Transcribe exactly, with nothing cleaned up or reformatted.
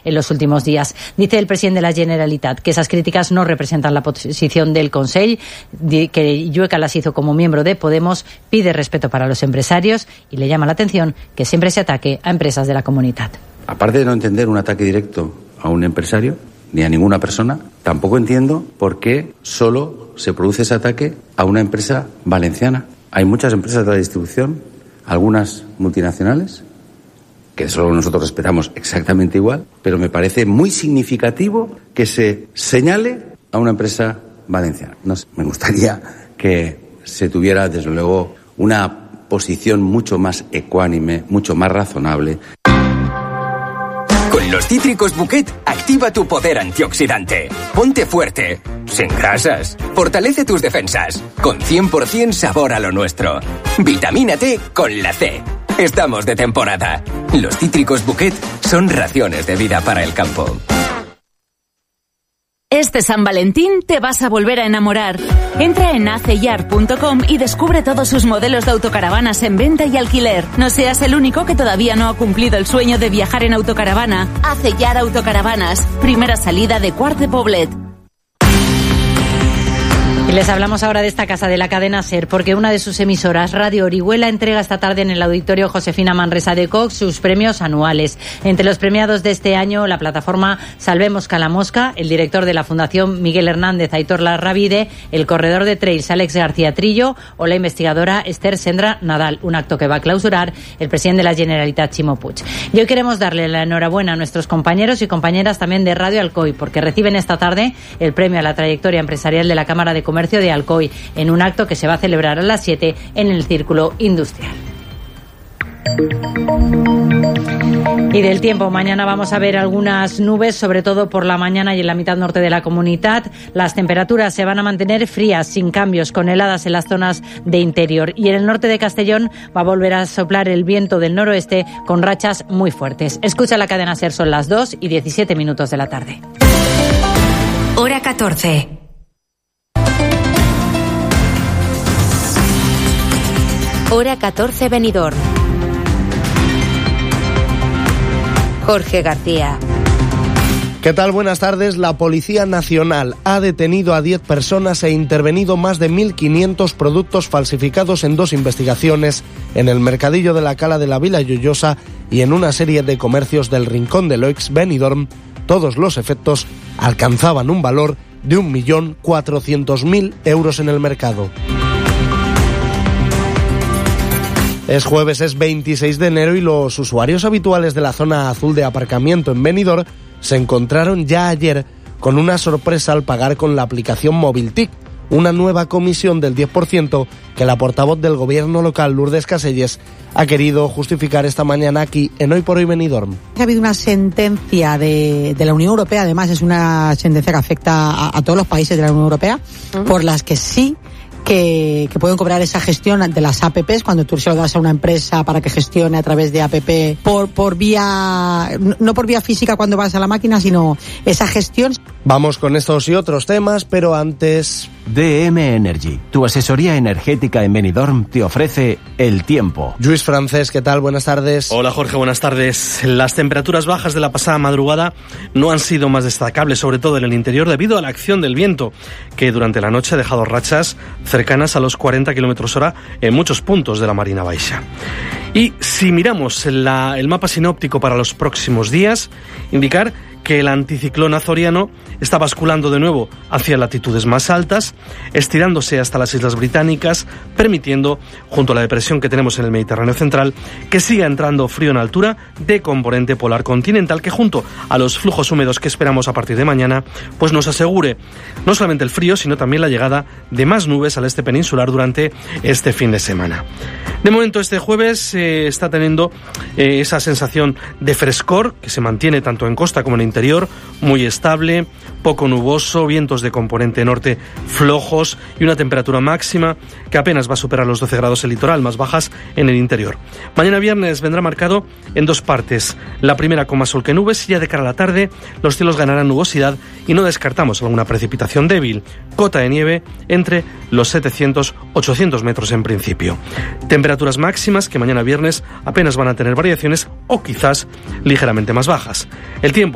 en los últimos días. Dice el presidente de la Generalitat que esas críticas no representan la posición del Consell, que Llueca las hizo como miembro de Podemos, pide respeto para los empresarios y le llama la atención que siempre se ataque a empresas de la comunidad. Aparte de no entender un ataque directo a un empresario ni a ninguna persona, tampoco entiendo por qué solo se produce ese ataque a una empresa valenciana. Hay muchas empresas de la distribución, algunas multinacionales, que solo nosotros respetamos exactamente igual, pero me parece muy significativo que se señale a una empresa valenciana. No sé, me gustaría que se tuviera, desde luego, una posición mucho más ecuánime, mucho más razonable. Con los cítricos Bouquet, activa tu poder antioxidante. Ponte fuerte, sin grasas. Fortalece tus defensas. Con cien por ciento sabor a lo nuestro. Vitamina T con la C. Estamos de temporada. Los cítricos Bouquet son raciones de vida para el campo. Este San Valentín te vas a volver a enamorar. Entra en aceyar punto com y descubre todos sus modelos de autocaravanas en venta y alquiler. No seas el único que todavía no ha cumplido el sueño de viajar en autocaravana. Aceyar Autocaravanas. Primera salida de Quart de Poblet. Y les hablamos ahora de esta casa de la cadena SER, porque una de sus emisoras, Radio Orihuela, entrega esta tarde en el Auditorio Josefina Manresa de Cox sus premios anuales. Entre los premiados de este año, la plataforma Salvemos Calamosca, el director de la Fundación Miguel Hernández Aitor Larravide, el corredor de trails Alex García Trillo o la investigadora Esther Sendra Nadal, un acto que va a clausurar el presidente de la Generalitat, Ximo Puig. Y hoy queremos darle la enhorabuena a nuestros compañeros y compañeras también de Radio Alcoy, porque reciben esta tarde el premio a la trayectoria empresarial de la Cámara de Comercio de Alcoy, en un acto que se va a celebrar a las siete en el Círculo Industrial. Y del tiempo, mañana vamos a ver algunas nubes, sobre todo por la mañana y en la mitad norte de la comunidad. Las temperaturas se van a mantener frías, sin cambios, con heladas en las zonas de interior. Y en el norte de Castellón va a volver a soplar el viento del noroeste con rachas muy fuertes. Escucha la cadena SER, son las dos y diecisiete minutos de la tarde. Hora catorce. Hora catorce, Benidorm. Jorge García. ¿Qué tal? Buenas tardes. La Policía Nacional ha detenido a diez personas e intervenido más de mil quinientos productos falsificados en dos investigaciones en el Mercadillo de la Cala de la Vila Lloyosa y en una serie de comercios del Rincón de Loix, Benidorm. Todos los efectos alcanzaban un valor de un millón cuatrocientos mil euros en el mercado. Es jueves, es veintiséis de enero y los usuarios habituales de la zona azul de aparcamiento en Benidorm se encontraron ya ayer con una sorpresa al pagar con la aplicación MobilTIC, una nueva comisión del diez por ciento que la portavoz del gobierno local, Lourdes Caselles, ha querido justificar esta mañana aquí en Hoy por Hoy Benidorm. Ha habido una sentencia de, de la Unión Europea, además es una sentencia que afecta a, a todos los países de la Unión Europea, uh-huh. por las que sí Que, que pueden cobrar esa gestión de las A P Pes cuando tú se lo das a una empresa para que gestione a través de A P P por, por vía, no por vía física cuando vas a la máquina, sino esa gestión. Vamos con estos y otros temas, pero antes... D M Energy, tu asesoría energética en Benidorm, te ofrece el tiempo. Lluís Francés, ¿qué tal? Buenas tardes. Hola Jorge, buenas tardes. Las temperaturas bajas de la pasada madrugada no han sido más destacables, sobre todo en el interior, debido a la acción del viento, que durante la noche ha dejado rachas cercanas a los cuarenta kilómetros hora en muchos puntos de la Marina Baixa. Y si miramos la, el mapa sinóptico para los próximos días, indicar que el anticiclón azoriano está basculando de nuevo hacia latitudes más altas, estirándose hasta las Islas Británicas, permitiendo, junto a la depresión que tenemos en el Mediterráneo central, que siga entrando frío en altura de componente polar continental, que junto a los flujos húmedos que esperamos a partir de mañana, pues nos asegure no solamente el frío, sino también la llegada de más nubes al este peninsular durante este fin de semana. De momento, este jueves eh, está teniendo eh, esa sensación de frescor que se mantiene tanto en costa como en interior, muy estable, poco nuboso, vientos de componente norte flojos y una temperatura máxima que apenas va a superar los doce grados en el litoral, más bajas en el interior. Mañana viernes vendrá marcado en dos partes. La primera con más sol que nubes y ya de cara a la tarde los cielos ganarán nubosidad y no descartamos alguna precipitación débil. Cota de nieve entre los setecientos ochocientos metros en principio. Temperaturas máximas que mañana viernes apenas van a tener variaciones o quizás ligeramente más bajas. El tiempo